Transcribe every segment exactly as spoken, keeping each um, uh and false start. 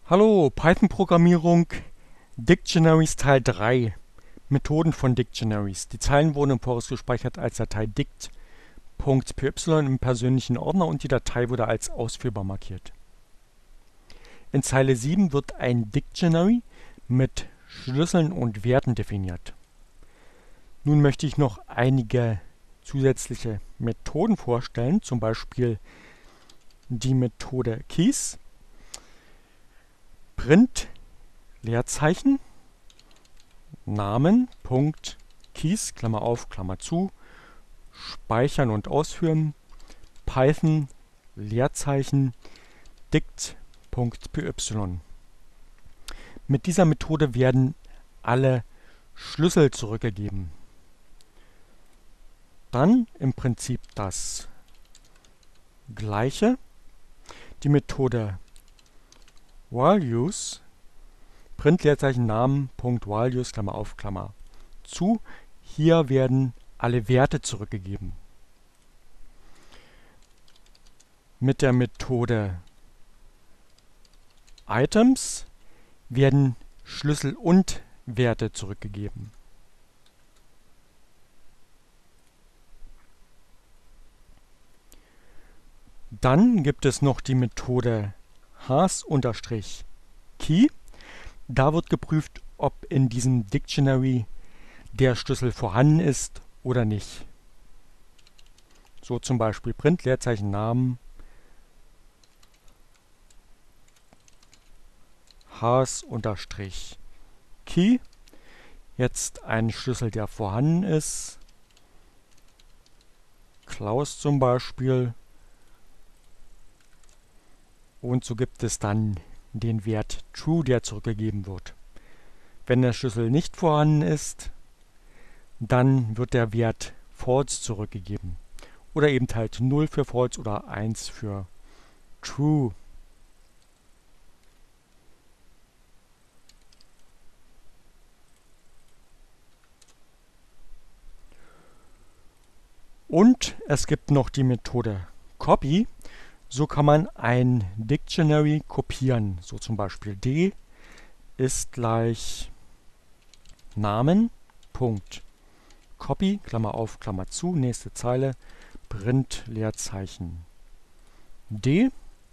Hallo, Python-Programmierung, Dictionaries Teil drei. Methoden von Dictionaries. Die Zeilen wurden im Voraus gespeichert als Datei dict.py im persönlichen Ordner und die Datei wurde als ausführbar markiert. In Zeile sieben wird ein Dictionary mit Schlüsseln und Werten definiert. Nun möchte ich noch einige zusätzliche Methoden vorstellen, zum Beispiel die Methode Keys. Print, Leerzeichen, Namen, Punkt, Keys, Klammer auf, Klammer zu, speichern und ausführen, Python, Leerzeichen, dict.py. Mit dieser Methode werden alle Schlüssel zurückgegeben. Dann im Prinzip das Gleiche, die Methode Values, Print Leerzeichen Namen, Punkt Values, Klammer auf, Klammer zu. Hier werden alle Werte zurückgegeben. Mit der Methode Items werden Schlüssel und Werte zurückgegeben. Dann gibt es noch die Methode Has-Key. Da wird geprüft, ob in diesem Dictionary der Schlüssel vorhanden ist oder nicht. So zum Beispiel Print Leerzeichen Namen Has-Key. Jetzt ein Schlüssel, der vorhanden ist. Klaus zum Beispiel. Und so gibt es dann den Wert True, der zurückgegeben wird. Wenn der Schlüssel nicht vorhanden ist, dann wird der Wert False zurückgegeben. Oder eben halt null für False oder eins für True. Und es gibt noch die Methode Copy. So kann man ein Dictionary kopieren. So zum Beispiel D ist gleich Namen, Punkt, Copy, Klammer auf, Klammer zu, nächste Zeile, Print, Leerzeichen D.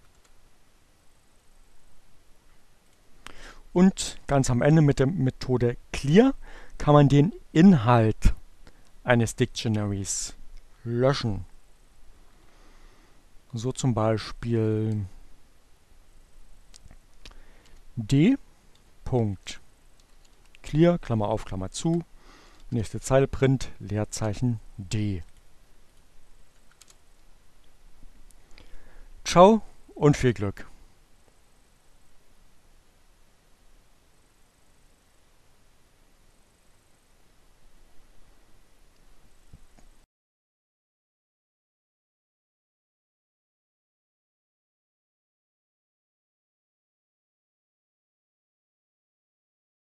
Und ganz am Ende mit der Methode Clear kann man den Inhalt eines Dictionaries löschen. So zum Beispiel D. Clear, Klammer auf, Klammer zu, nächste Zeile, Print, Leerzeichen D. Ciao und viel Glück!